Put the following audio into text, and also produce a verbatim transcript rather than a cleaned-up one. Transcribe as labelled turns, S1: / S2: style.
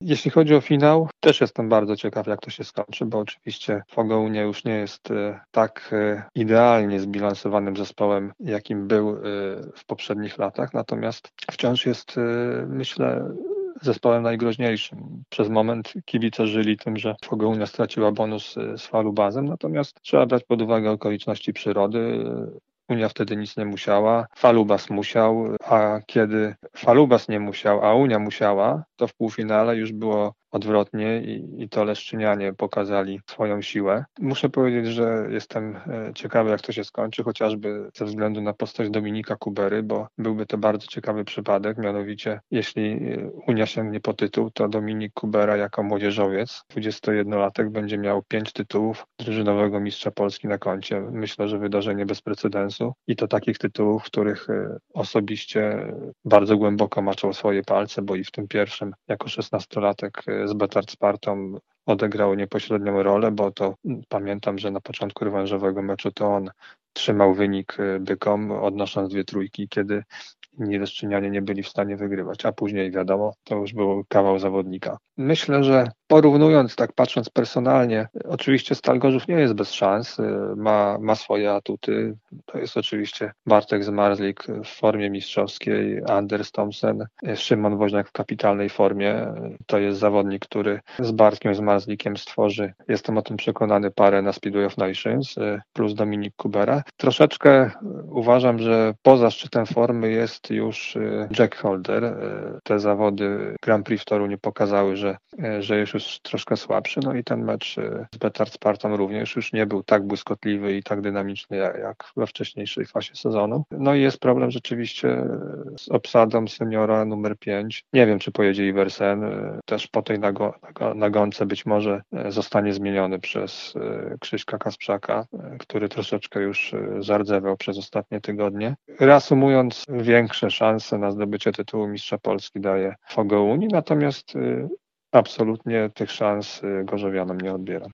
S1: Jeśli chodzi o finał, też jestem bardzo ciekaw, jak to się skończy, bo oczywiście Fogounia już nie jest e, tak e, idealnie zbilansowanym zespołem, jakim był e, w poprzednich latach, natomiast wciąż jest, e, myślę, zespołem najgroźniejszym. Przez moment kibice żyli tym, że Fogounia straciła bonus e, z falubazem, natomiast trzeba brać pod uwagę okoliczności przyrody. Unia wtedy nic nie musiała, Falubas musiał, a kiedy Falubas nie musiał, a Unia musiała, to w półfinale już było odwrotnie i, i to Leszczynianie pokazali swoją siłę. Muszę powiedzieć, że jestem e, ciekawy, jak to się skończy, chociażby ze względu na postać Dominika Kubery, bo byłby to bardzo ciekawy przypadek, mianowicie jeśli e, Unia sięgnie po tytuł, to Dominik Kubera jako młodzieżowiec, dwudziestojednolatek, będzie miał pięć tytułów drużynowego mistrza Polski na koncie. Myślę, że wydarzenie bez precedensu i to takich tytułów, w których e, osobiście bardzo głęboko maczał swoje palce, bo i w tym pierwszym jako szesnastolatek z Betard Spartą odegrał niepośrednią rolę, bo to pamiętam, że na początku rewanżowego meczu to on trzymał wynik bykom, odnosząc dwie trójki, kiedy inni Leszczynianie nie byli w stanie wygrywać, a później wiadomo, to już był kawał zawodnika. Myślę, że porównując, tak patrząc personalnie, oczywiście Stal Gorzów nie jest bez szans, ma, ma swoje atuty. To jest oczywiście Bartek Zmarzlik w formie mistrzowskiej, Anders Thompson, Szymon Woźniak w kapitalnej formie. To jest zawodnik, który z Bartkiem Zmarzlikiem stworzy, jestem o tym przekonany, parę na Speedway of Nations, plus Dominik Kubera. Troszeczkę uważam, że poza szczytem formy jest już Jack Holder. Te zawody Grand Prix w Toruniu pokazały, że, że jest już troszkę słabszy, no i ten mecz z Betard Spartą również już nie był tak błyskotliwy i tak dynamiczny jak, jak we wcześniejszej fazie sezonu. No i jest problem rzeczywiście z obsadą seniora numer pięć. Nie wiem, czy pojedzie Iversen. Też po tej nago, nago, nagonce być może zostanie zmieniony przez Krzyśka Kasprzaka, który troszeczkę już zardzewiał przez ostatnie tygodnie. Reasumując, większe szanse na zdobycie tytułu mistrza Polski daje Fogouni, natomiast absolutnie tych szans gorzowianom nie odbieram.